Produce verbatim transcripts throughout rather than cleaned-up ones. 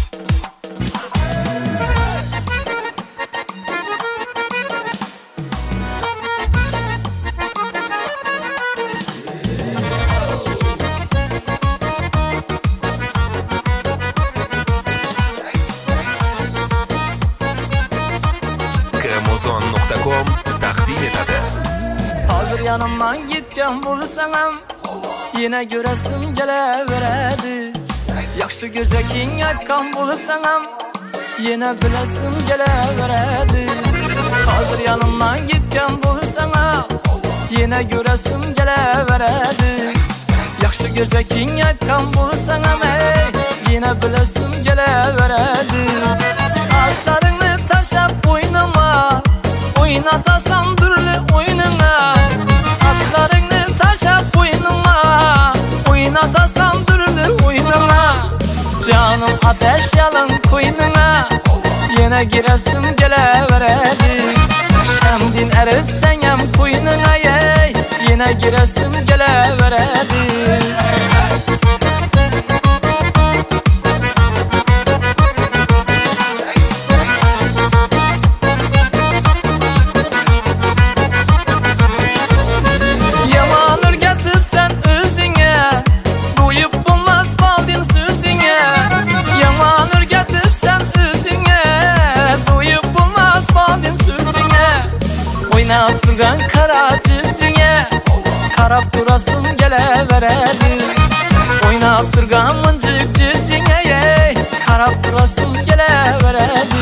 kromozon nokta com taqdim etadi. Hozir yanımdan gitgan bo'lsam, yine göresim gelaveradi. Yaxshi go'jaking yakkan bo'lsam, yine bilesim gelaveradi. Hozir yanımdan gitgan bo'lsam, yine göresim gelaveradi. Yaxshi go'jaking yakkan bo'lsam, yine bilesim gelaveradi. Saçlarını taşap oynama, oynatasan türlü oynama. Saçlarını taşap oynama, oynatasan türlü oynama. Canım ateş yalın koynuna, yine giresim geleveredi. Şemdin eritsen hem koynuna yey, yine giresim geleveredi. Sen özüne doyup bulmaz baldin sözüne. Yamanır getirip sen özüne doyup bulmaz baldin sözüne. Oynap durgan kara cicine karap durasım geleveredi. Oynap durgan mıncık cicine karap durasım geleveredi.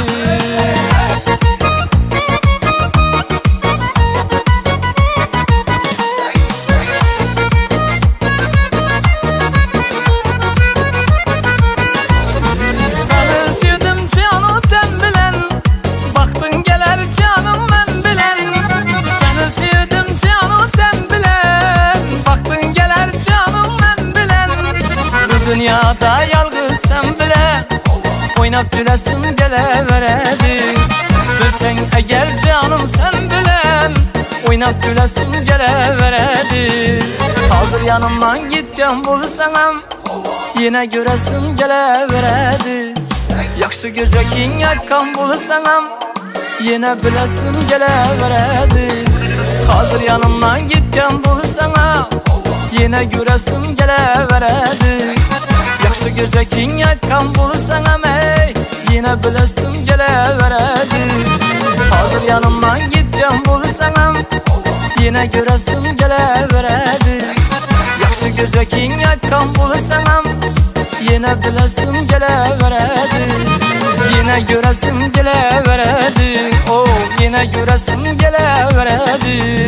Dünyada yalgız sen bile oynap gülesim geleveredi. Bilsen eğer canım sen bilen oynap gülesim geleveredi. Hazır yanımdan gitken bulsam, yine göresim geleveredi. Yaxşı go'jaking yakkan bulsam, yine bilesim geleveredi. Hazır yanımdan gitken bulsam, yine göresim geleveredi. Yaxşı go'jaking yakkan bulsam, yine bilesim geleveredi. Hazır yanımdan gitken bulsam, yine göresim geleveredi. Yaxşı go'jaking yakkan bulsam, yine bilesim geleveredi. Yine göresim geleveredi. Oh, yine göresim geleveredi.